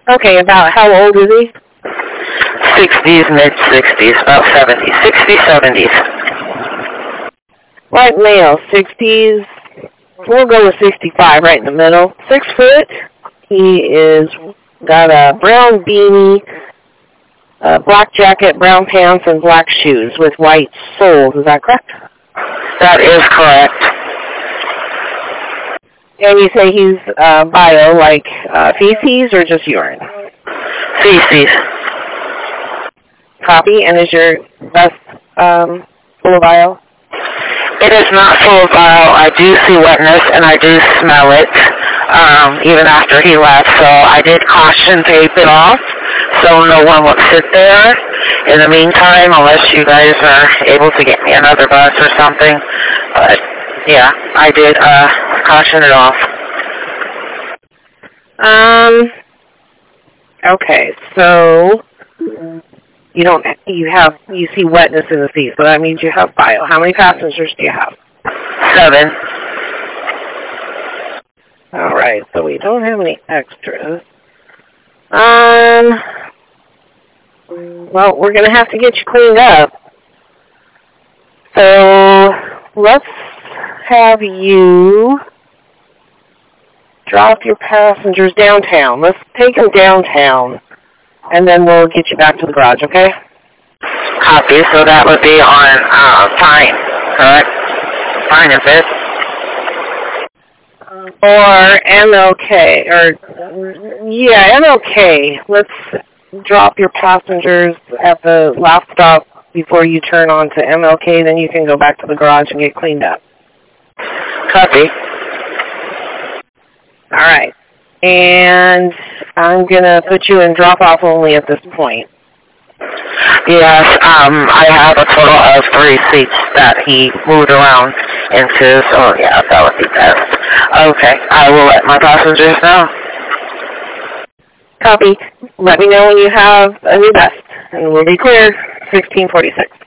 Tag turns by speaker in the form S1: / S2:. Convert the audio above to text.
S1: Okay, about how old is he?
S2: 60s, mid-60s, about 70s. 60s, 70s.
S1: White male, 60s. We'll go with 65, right in the middle. 6 foot. He is got a brown beanie, black jacket, brown pants, and black shoes with white soles. Is that correct?
S2: That is correct.
S1: And you say he's bio, like feces or just urine?
S2: Feces.
S1: Copy. And is your vest full of bio?
S2: It is not full of bile. I do see wetness, and I do smell it, even after he left. So I did caution tape it off, so no one would sit there. In the meantime, unless you guys are able to get me another bus or something. But, yeah, I did caution it off.
S1: Okay, so you see wetness in the seat, so that means you have bio. How many passengers do you have?
S2: 7.
S1: All right, so we don't have any extras. Well, we're going to have to get you cleaned up. So let's have you drop your passengers downtown. Let's take them downtown, and then we'll get you back to the garage, okay?
S2: Copy. So that would be on Pine, correct? Pine and 5th?
S1: Or MLK, MLK. Let's drop your passengers at the last stop before you turn on to MLK, then you can go back to the garage and get cleaned up.
S2: Copy.
S1: All right. And I'm going to put you in drop-off only at this point.
S2: Yes, I have a total of 3 seats that he moved around into, so yeah, that would be best. Okay, I will let my passengers know.
S1: Copy. Let me know when you have a new vest, and we'll be clear. 1646.